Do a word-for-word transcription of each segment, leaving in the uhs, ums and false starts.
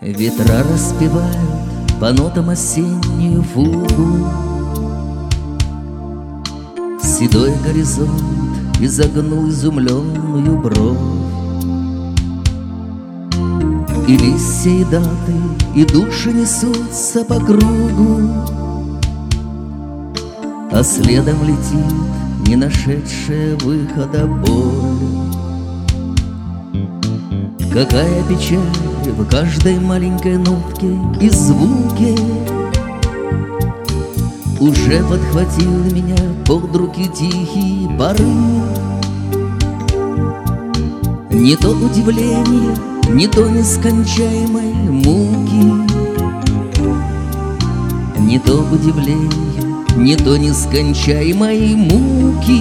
Ветра распевают по нотам осеннюю фугу. Седой горизонт изогнул изумленную бровь. И листья, и даты, и души несутся по кругу, а следом летит не нашедшая выхода боль. Какая печаль в каждой маленькой нотке и звуке уже подхватил меня под руки тихий порыв. Не то удивление, не то нескончаемой муки, не то удивление, не то нескончаемой муки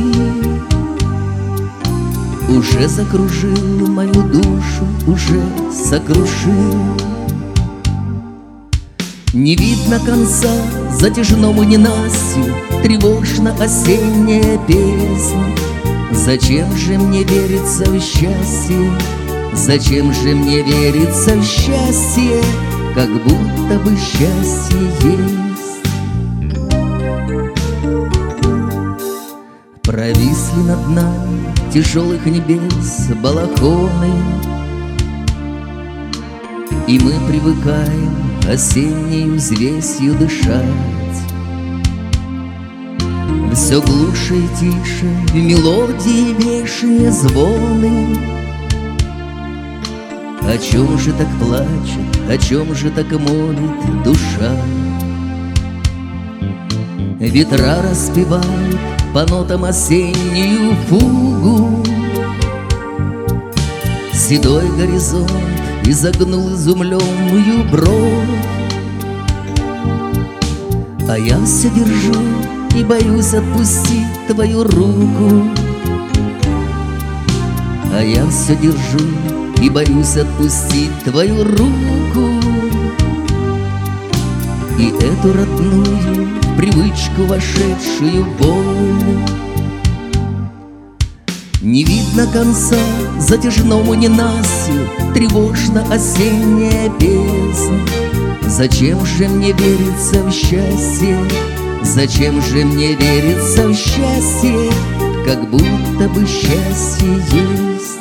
уже закружил мою душу, уже сокрушил. Не видно конца затяжному ненастью, тревожно осенняя песня. Зачем же мне верится в счастье? Зачем же мне верится в счастье, как будто бы счастье есть? Провисли над нами тяжелых небес балахоны, и мы привыкаем осенней взвесью дышать. Все глуше и тише в мелодии вечные звоны. О чем же так плачет, о чем же так молит душа? Ветра распевают по нотам осеннюю фугу. Седой горизонт изогнул изумленную бровь. А я все держу и боюсь отпустить твою руку. А я все держу и боюсь отпустить твою руку. И эту родную, в привычку вошедшую боль. Не видно конца затяжному ненастью, тревожно осенняя песня. Зачем же мне верится в счастье? Зачем же мне верится в счастье, как будто бы счастье есть?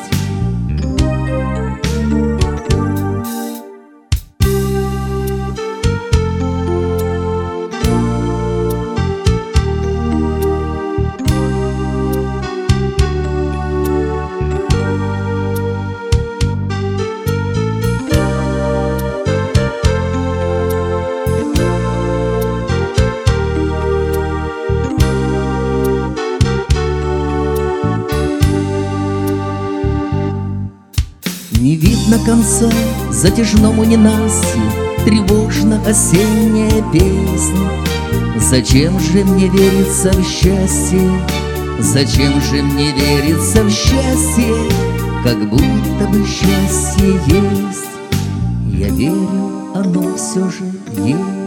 Не видно конца затяжному ненастью, тревожно осенняя песня. Зачем же мне верится в счастье? Зачем же мне верится в счастье, как будто бы счастье есть? Я верю, оно все же есть.